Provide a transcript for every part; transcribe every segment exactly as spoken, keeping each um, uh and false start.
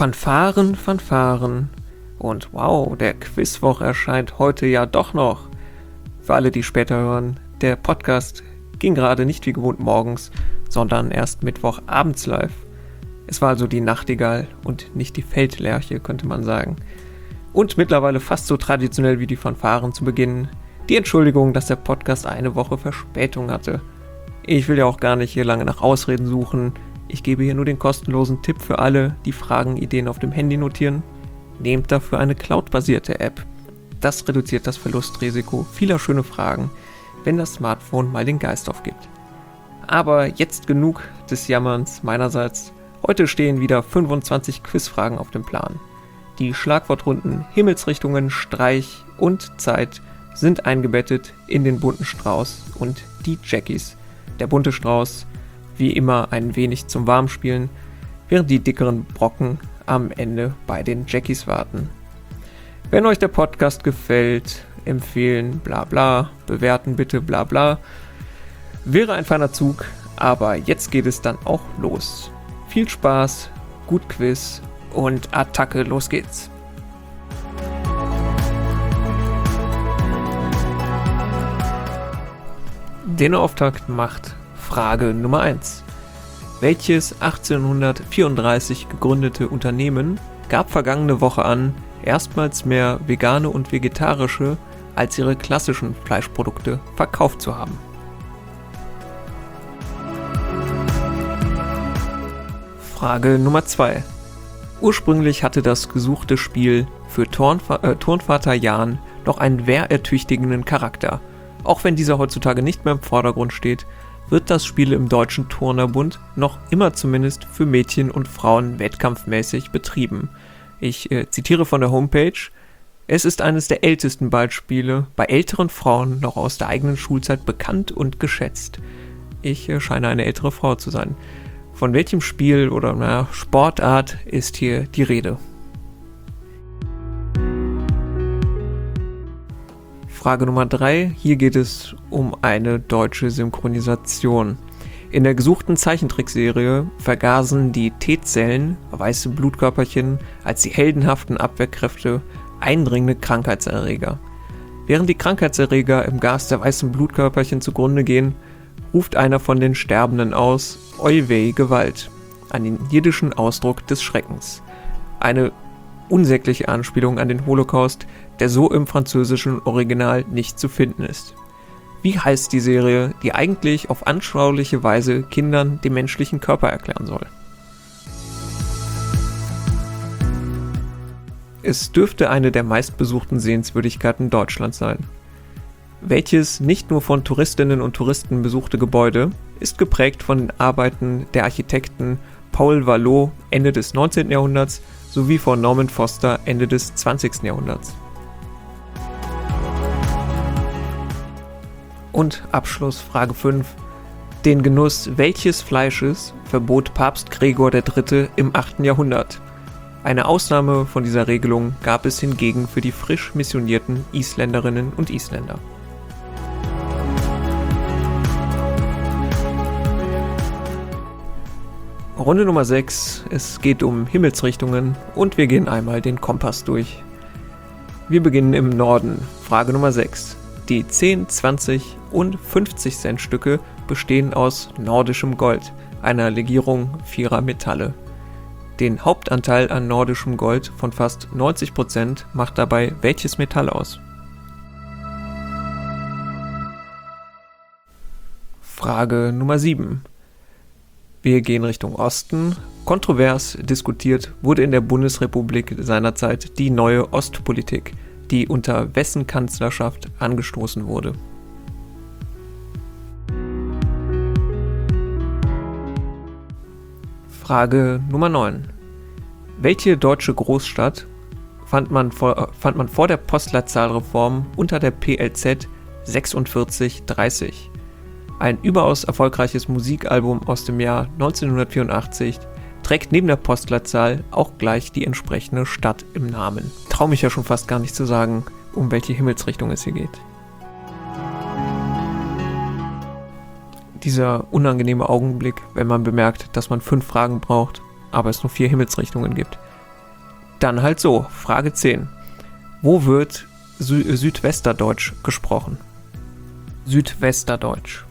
Fanfaren, Fanfaren. Und wow, der Quizwoch erscheint heute ja doch noch. Für alle, die später hören, der Podcast ging gerade nicht wie gewohnt morgens, sondern erst Mittwochabends live. Es war also die Nachtigall und nicht die Feldlerche, könnte man sagen. Und mittlerweile fast so traditionell wie die Fanfaren zu Beginn die Entschuldigung, dass der Podcast eine Woche Verspätung hatte. Ich will ja auch gar nicht hier lange nach Ausreden suchen. Ich gebe hier nur den kostenlosen Tipp für alle, die Fragen, Ideen auf dem Handy notieren. Nehmt dafür eine Cloud-basierte App. Das reduziert das Verlustrisiko vieler schöne Fragen, wenn das Smartphone mal den Geist aufgibt. Aber jetzt genug des Jammerns meinerseits. Heute stehen wieder fünfundzwanzig Quizfragen auf dem Plan. Die Schlagwortrunden Himmelsrichtungen, Streich und Zeit sind eingebettet in den bunten Strauß und die Jackies. Der bunte Strauß, wie immer ein wenig zum Warmspielen, während die dickeren Brocken am Ende bei den Jackies warten. Wenn euch der Podcast gefällt, empfehlen, bla bla, bewerten bitte, bla bla. Wäre ein feiner Zug, aber jetzt geht es dann auch los. Viel Spaß, gut Quiz und Attacke, los geht's. Den Auftakt macht Frage Nummer eins. Welches achtzehnhundertvierunddreißig gegründete Unternehmen gab vergangene Woche an, erstmals mehr vegane und vegetarische als ihre klassischen Fleischprodukte verkauft zu haben? Frage Nummer zwei. Ursprünglich hatte das gesuchte Spiel für Turnva- äh, Turnvater Jan noch einen wehrertüchtigenden Charakter. Auch wenn dieser heutzutage nicht mehr im Vordergrund steht, wird das Spiel im Deutschen Turnerbund noch immer zumindest für Mädchen und Frauen wettkampfmäßig betrieben. Ich äh, zitiere von der Homepage: Es ist eines der ältesten Ballspiele, bei älteren Frauen noch aus der eigenen Schulzeit bekannt und geschätzt. Ich äh, scheine eine ältere Frau zu sein. Von welchem Spiel oder na, Sportart ist hier die Rede? Frage Nummer drei. Hier geht es um eine deutsche Synchronisation. In der gesuchten Zeichentrickserie vergasen die T-Zellen, weiße Blutkörperchen, als die heldenhaften Abwehrkräfte eindringende Krankheitserreger. Während die Krankheitserreger im Gas der weißen Blutkörperchen zugrunde gehen, ruft einer von den Sterbenden aus: Oi weh, Gewalt, an den jiddischen Ausdruck des Schreckens. Eine unsägliche Anspielung an den Holocaust, der so im französischen Original nicht zu finden ist. Wie heißt die Serie, die eigentlich auf anschauliche Weise Kindern den menschlichen Körper erklären soll? Es dürfte eine der meistbesuchten Sehenswürdigkeiten Deutschlands sein. Welches nicht nur von Touristinnen und Touristen besuchte Gebäude ist geprägt von den Arbeiten der Architekten Paul Vallot Ende des neunzehnten Jahrhunderts sowie von Norman Foster Ende des zwanzigsten Jahrhunderts. Und Abschluss Frage fünf. Den Genuss welches Fleisches verbot Papst Gregor der Dritte im achten Jahrhundert? Eine Ausnahme von dieser Regelung gab es hingegen für die frisch missionierten Isländerinnen und Isländer. Runde Nummer sechs, es geht um Himmelsrichtungen und wir gehen einmal den Kompass durch. Wir beginnen im Norden. Frage Nummer sechs. Die zehn, zwanzig und fünfzig Cent Stücke bestehen aus nordischem Gold, einer Legierung vierer Metalle. Den Hauptanteil an nordischem Gold von fast neunzig Prozent macht dabei welches Metall aus? Frage Nummer sieben. Wir gehen Richtung Osten. Kontrovers diskutiert wurde in der Bundesrepublik seinerzeit die neue Ostpolitik, die unter wessen Kanzlerschaft angestoßen wurde. Frage Nummer neun. Welche deutsche Großstadt fand man vor, fand man vor der Postleitzahlreform unter der P L Z sechsundvierzig dreißig? Ein überaus erfolgreiches Musikalbum aus dem Jahr neunzehnhundertvierundachtzig trägt neben der Postleitzahl auch gleich die entsprechende Stadt im Namen. Traue mich ja schon fast gar nicht zu sagen, um welche Himmelsrichtung es hier geht. Dieser unangenehme Augenblick, wenn man bemerkt, dass man fünf Fragen braucht, aber es nur vier Himmelsrichtungen gibt. Dann halt so, Frage zehn. Wo wird Sü- Südwesterdeutsch gesprochen? Südwesterdeutsch.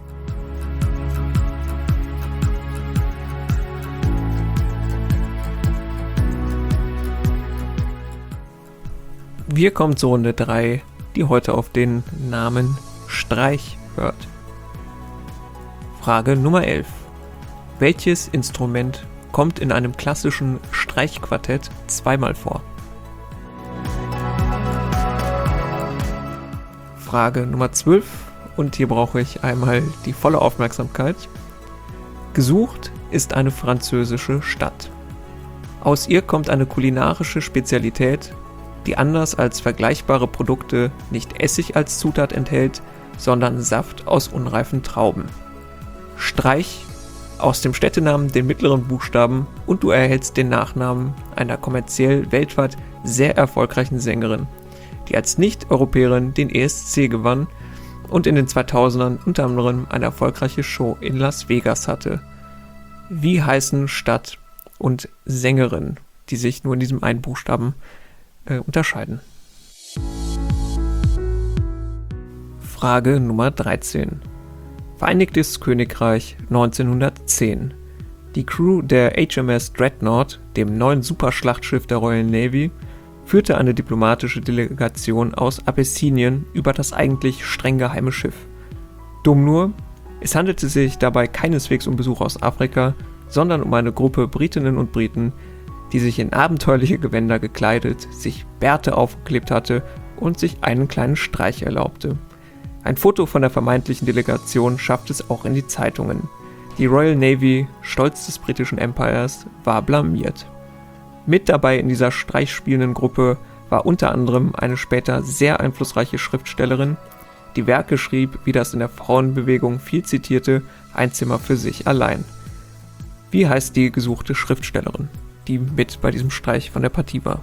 Wir kommen zur Runde drei, die heute auf den Namen Streich hört. Frage Nummer elf. Welches Instrument kommt in einem klassischen Streichquartett zweimal vor? Frage Nummer zwölf, und hier brauche ich einmal die volle Aufmerksamkeit. Gesucht ist eine französische Stadt. Aus ihr kommt eine kulinarische Spezialität, die anders als vergleichbare Produkte nicht Essig als Zutat enthält, sondern Saft aus unreifen Trauben. Streich aus dem Städtenamen den mittleren Buchstaben und du erhältst den Nachnamen einer kommerziell weltweit sehr erfolgreichen Sängerin, die als Nicht-Europäerin den E S C gewann und in den zweitausendern unter anderem eine erfolgreiche Show in Las Vegas hatte. Wie heißen Stadt und Sängerin, die sich nur in diesem einen Buchstaben äh, unterscheiden? Frage Nummer dreizehn. Vereinigtes Königreich neunzehnhundertzehn. Die Crew der H M S Dreadnought, dem neuen Superschlachtschiff der Royal Navy, führte eine diplomatische Delegation aus Abessinien über das eigentlich streng geheime Schiff. Dumm nur, es handelte sich dabei keineswegs um Besucher aus Afrika, sondern um eine Gruppe Britinnen und Briten, die sich in abenteuerliche Gewänder gekleidet, sich Bärte aufgeklebt hatte und sich einen kleinen Streich erlaubte. Ein Foto von der vermeintlichen Delegation schaffte es auch in die Zeitungen. Die Royal Navy, Stolz des britischen Empires, war blamiert. Mit dabei in dieser streichspielenden Gruppe war unter anderem eine später sehr einflussreiche Schriftstellerin, die Werke schrieb, wie das in der Frauenbewegung viel zitierte Ein Zimmer für sich allein. Wie heißt die gesuchte Schriftstellerin, die mit bei diesem Streich von der Partie war?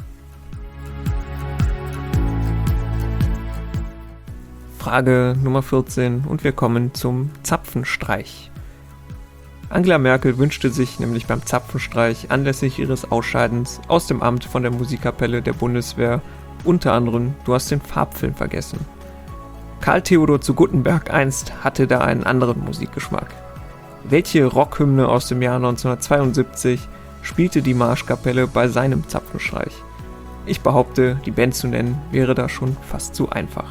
Frage Nummer vierzehn, und wir kommen zum Zapfenstreich. Angela Merkel wünschte sich nämlich beim Zapfenstreich anlässlich ihres Ausscheidens aus dem Amt von der Musikkapelle der Bundeswehr unter anderem Du hast den Farbfilm vergessen. Karl Theodor zu Guttenberg einst hatte da einen anderen Musikgeschmack. Welche Rockhymne aus dem Jahr neunzehnhundertzweiundsiebzig spielte die Marschkapelle bei seinem Zapfenstreich? Ich behaupte, die Band zu nennen wäre da schon fast zu einfach.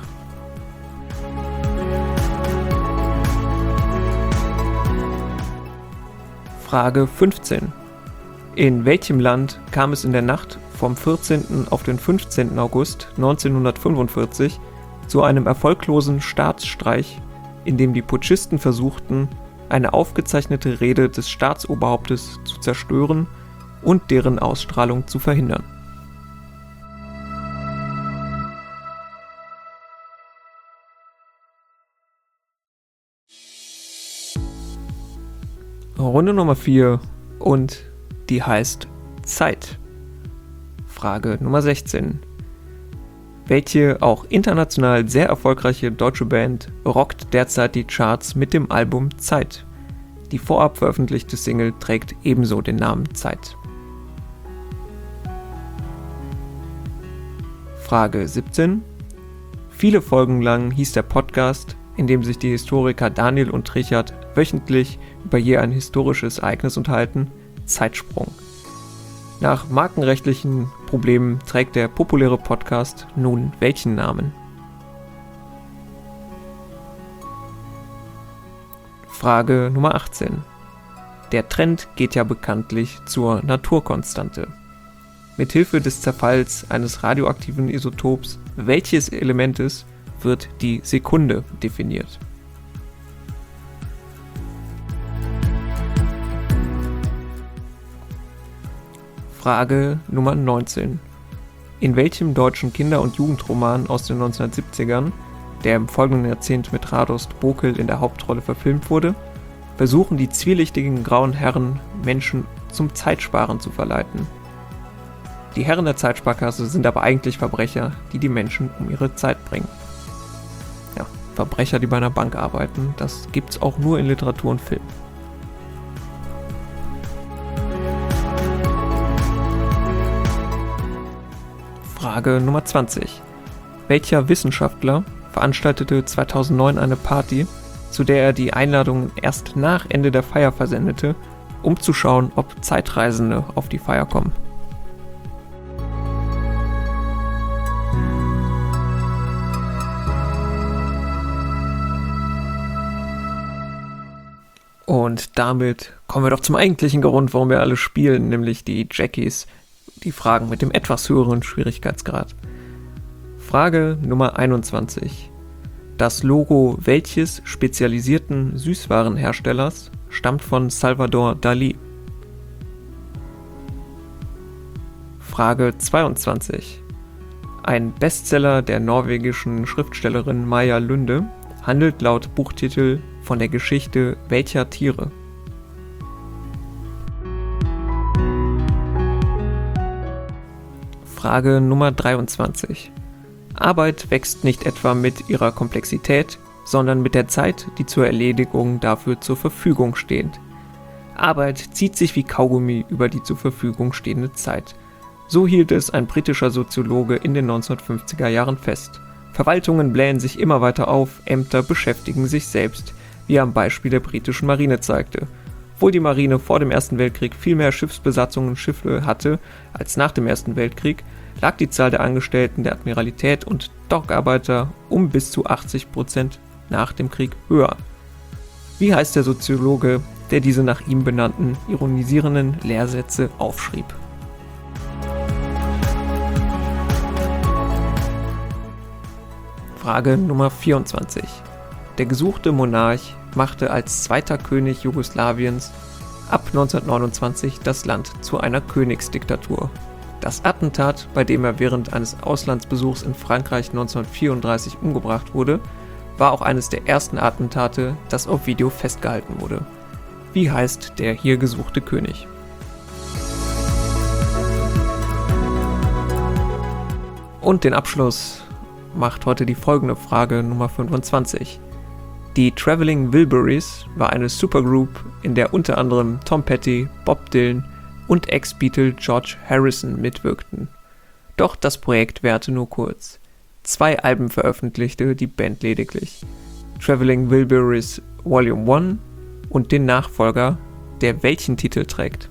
Frage fünfzehn. In welchem Land kam es in der Nacht vom vierzehnten auf den fünfzehnten August neunzehnhundertfünfundvierzig zu einem erfolglosen Staatsstreich, in dem die Putschisten versuchten, eine aufgezeichnete Rede des Staatsoberhauptes zu zerstören und deren Ausstrahlung zu verhindern? Runde Nummer vier, und die heißt Zeit. Frage Nummer sechzehn. Welche auch international sehr erfolgreiche deutsche Band rockt derzeit die Charts mit dem Album Zeit? Die vorab veröffentlichte Single trägt ebenso den Namen Zeit. Frage siebzehn. Viele Folgen lang hieß der Podcast, in dem sich die Historiker Daniel und Richard wöchentlich über je ein historisches Ereignis unterhalten, Zeitsprung. Nach markenrechtlichen Problemen trägt der populäre Podcast nun welchen Namen? Frage Nummer achtzehn. Der Trend geht ja bekanntlich zur Naturkonstante. Mithilfe des Zerfalls eines radioaktiven Isotops welches Elementes wird die Sekunde definiert? Frage Nummer neunzehn. In welchem deutschen Kinder- und Jugendroman aus den neunzehnhundertsiebzigern, der im folgenden Jahrzehnt mit Radost Bokel in der Hauptrolle verfilmt wurde, versuchen die zwielichtigen grauen Herren, Menschen zum Zeitsparen zu verleiten? Die Herren der Zeitsparkasse sind aber eigentlich Verbrecher, die die Menschen um ihre Zeit bringen. Ja, Verbrecher, die bei einer Bank arbeiten, das gibt's auch nur in Literatur und Film. Frage Nummer zwanzig. Welcher Wissenschaftler veranstaltete zweitausendneun eine Party, zu der er die Einladungen erst nach Ende der Feier versendete, um zu schauen, ob Zeitreisende auf die Feier kommen? Und damit kommen wir doch zum eigentlichen Grund, warum wir alle spielen, nämlich die Jackies, die Fragen mit dem etwas höheren Schwierigkeitsgrad. Frage Nummer einundzwanzig. Das Logo welches spezialisierten Süßwarenherstellers stammt von Salvador Dalí? Frage zweiundzwanzig. Ein Bestseller der norwegischen Schriftstellerin Maja Lunde handelt laut Buchtitel von der Geschichte welcher Tiere? Frage Nummer dreiundzwanzig. Arbeit wächst nicht etwa mit ihrer Komplexität, sondern mit der Zeit, die zur Erledigung dafür zur Verfügung steht. Arbeit zieht sich wie Kaugummi über die zur Verfügung stehende Zeit. So hielt es ein britischer Soziologe in den neunzehnhundertfünfziger Jahren fest. Verwaltungen blähen sich immer weiter auf, Ämter beschäftigen sich selbst, wie er am Beispiel der britischen Marine zeigte. Obwohl die Marine vor dem Ersten Weltkrieg viel mehr Schiffsbesatzungen und Schiffe hatte als nach dem Ersten Weltkrieg, lag die Zahl der Angestellten der Admiralität und Dockarbeiter um bis zu achtzig Prozent nach dem Krieg höher. Wie heißt der Soziologe, der diese nach ihm benannten ironisierenden Lehrsätze aufschrieb? Frage Nummer vierundzwanzig. Der gesuchte Monarch machte als zweiter König Jugoslawiens ab neunzehnhundertneunundzwanzig das Land zu einer Königsdiktatur. Das Attentat, bei dem er während eines Auslandsbesuchs in Frankreich neunzehnhundertvierunddreißig umgebracht wurde, war auch eines der ersten Attentate, das auf Video festgehalten wurde. Wie heißt der hier gesuchte König? Und den Abschluss macht heute die folgende Frage Nummer fünfundzwanzig. Die Traveling Wilburys war eine Supergroup, in der unter anderem Tom Petty, Bob Dylan und Ex-Beatle George Harrison mitwirkten. Doch das Projekt währte nur kurz. Zwei Alben veröffentlichte die Band lediglich. Traveling Wilburys Volume eins und den Nachfolger, der welchen Titel trägt?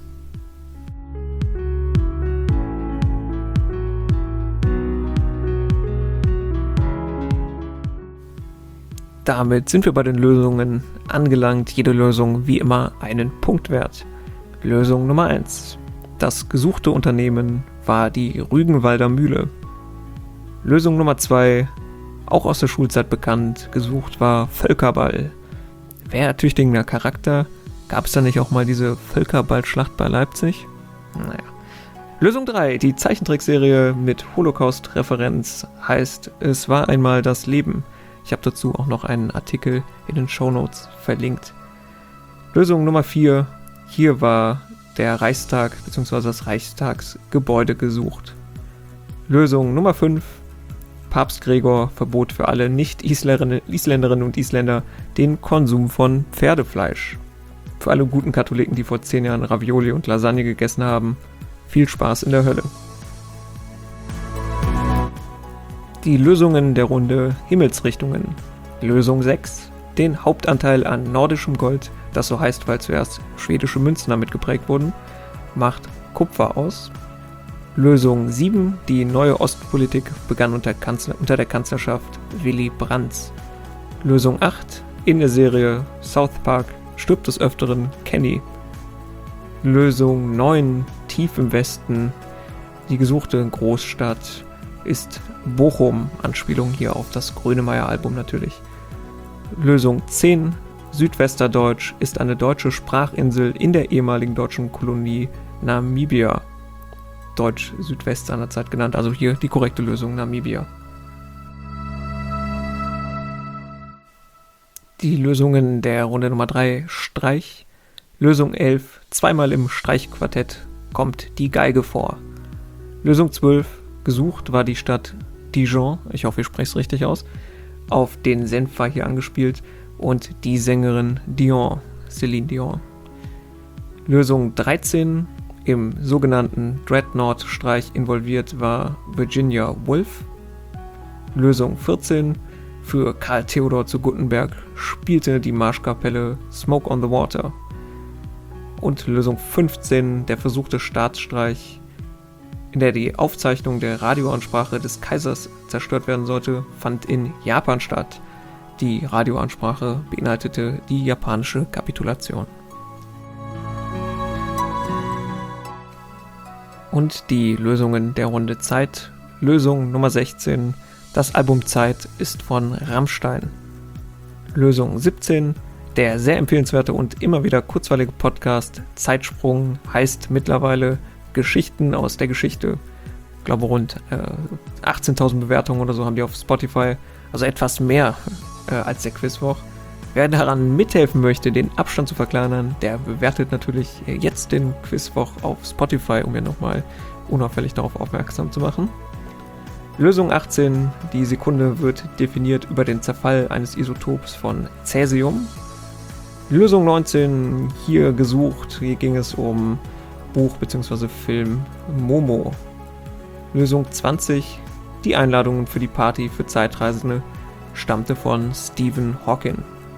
Damit sind wir bei den Lösungen angelangt. Jede Lösung wie immer einen Punkt wert. Lösung Nummer eins. Das gesuchte Unternehmen war die Rügenwalder Mühle. Lösung Nummer zwei. Auch aus der Schulzeit bekannt, gesucht war Völkerball. Wer ertüchtigender Charakter? Gab es da nicht auch mal diese Völkerballschlacht bei Leipzig? Naja. Lösung drei. Die Zeichentrickserie mit Holocaust-Referenz heißt Es war einmal das Leben. Ich habe dazu auch noch einen Artikel in den Shownotes verlinkt. Lösung Nummer vier. Hier war der Reichstag bzw. das Reichstagsgebäude gesucht. Lösung Nummer fünf. Papst Gregor verbot für alle Nicht-Isländerinnen und Isländer den Konsum von Pferdefleisch. Für alle guten Katholiken, die vor zehn Jahren Ravioli und Lasagne gegessen haben, viel Spaß in der Hölle. Die Lösungen der Runde Himmelsrichtungen. Lösung sechs. Den Hauptanteil an nordischem Gold, das so heißt, weil zuerst schwedische Münzen damit geprägt wurden, macht Kupfer aus. Lösung sieben. Die neue Ostpolitik begann unter, Kanzler, unter der Kanzlerschaft Willy Brandts. Lösung acht. In der Serie South Park stirbt des Öfteren Kenny. Lösung neun. Tief im Westen. Die gesuchte Großstadt ist Bochum, Anspielung hier auf das Grönemeyer-Album natürlich. Lösung zehn. Südwesterdeutsch ist eine deutsche Sprachinsel in der ehemaligen deutschen Kolonie Namibia. Deutsch Südwest seinerzeit genannt, also hier die korrekte Lösung Namibia. Die Lösungen der Runde Nummer drei Streich. Lösung elf. Zweimal im Streichquartett kommt die Geige vor. Lösung zwölf. Gesucht war die Stadt Dijon, ich hoffe, ich spreche es richtig aus, auf den Senf war hier angespielt und die Sängerin Dion, Céline Dion. Lösung dreizehn. Im sogenannten Dreadnought-Streich involviert war Virginia Woolf. Lösung vierzehn. Für Karl Theodor zu Guttenberg spielte die Marschkapelle Smoke on the Water. Und Lösung fünfzehn, der versuchte Staatsstreich, in der die Aufzeichnung der Radioansprache des Kaisers zerstört werden sollte, fand in Japan statt. Die Radioansprache beinhaltete die japanische Kapitulation. Und die Lösungen der Runde Zeit. Lösung Nummer sechzehn. Das Album Zeit ist von Rammstein. Lösung siebzehn. Der sehr empfehlenswerte und immer wieder kurzweilige Podcast Zeitsprung heißt mittlerweile Geschichten aus der Geschichte. Ich glaube rund äh, achtzehntausend Bewertungen oder so haben die auf Spotify. Also etwas mehr äh, als der Quizwoch. Wer daran mithelfen möchte, den Abstand zu verkleinern, der bewertet natürlich jetzt den Quizwoch auf Spotify, um mir nochmal unauffällig darauf aufmerksam zu machen. Lösung achtzehn. Die Sekunde wird definiert über den Zerfall eines Isotops von Cäsium. Lösung neunzehn. Hier gesucht. Hier ging es um Buch bzw. Film Momo. Lösung zwanzig. Die Einladung für die Party für Zeitreisende stammte von Stephen Hawking.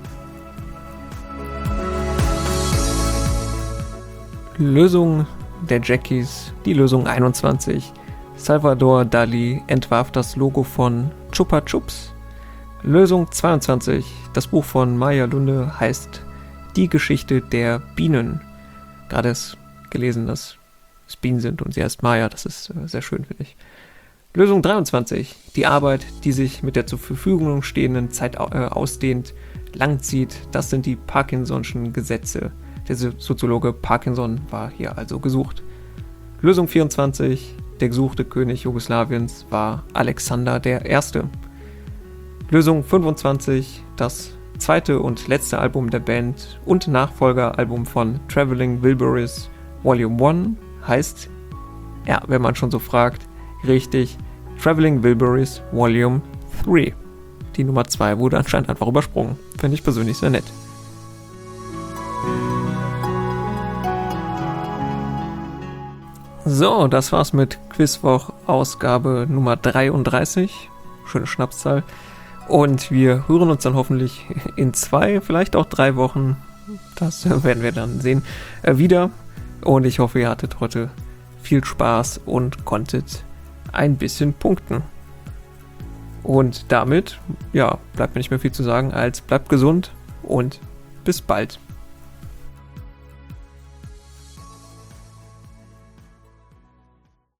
Lösung der Jackies, die Lösung einundzwanzig. Salvador Dali entwarf das Logo von Chupa Chups. Lösung zweiundzwanzig. Das Buch von Maya Lunde heißt Die Geschichte der Bienen. Gerade ist gelesen, dass es Bienen sind und sie heißt Maya. Das ist äh, sehr schön, finde ich. Lösung dreiundzwanzig. Die Arbeit, die sich mit der zur Verfügung stehenden Zeit äh, ausdehnt, langzieht. Das sind die Parkinson'schen Gesetze. Der Soziologe Parkinson war hier also gesucht. Lösung vierundzwanzig. Der gesuchte König Jugoslawiens war Alexander der Erste. Lösung fünfundzwanzig. Das zweite und letzte Album der Band und Nachfolgeralbum von Traveling Wilburys Volume eins heißt, ja, wenn man schon so fragt, richtig, Traveling Wilburys Volume drei. Die Nummer zwei wurde anscheinend einfach übersprungen. Finde ich persönlich sehr nett. So, das war's mit Quizwoch Ausgabe Nummer dreiunddreißig. Schöne Schnapszahl. Und wir hören uns dann hoffentlich in zwei, vielleicht auch drei Wochen, das werden wir dann sehen, äh, wieder. Und ich hoffe, ihr hattet heute viel Spaß und konntet ein bisschen punkten. Und damit, ja, bleibt mir nicht mehr viel zu sagen, als bleibt gesund und bis bald.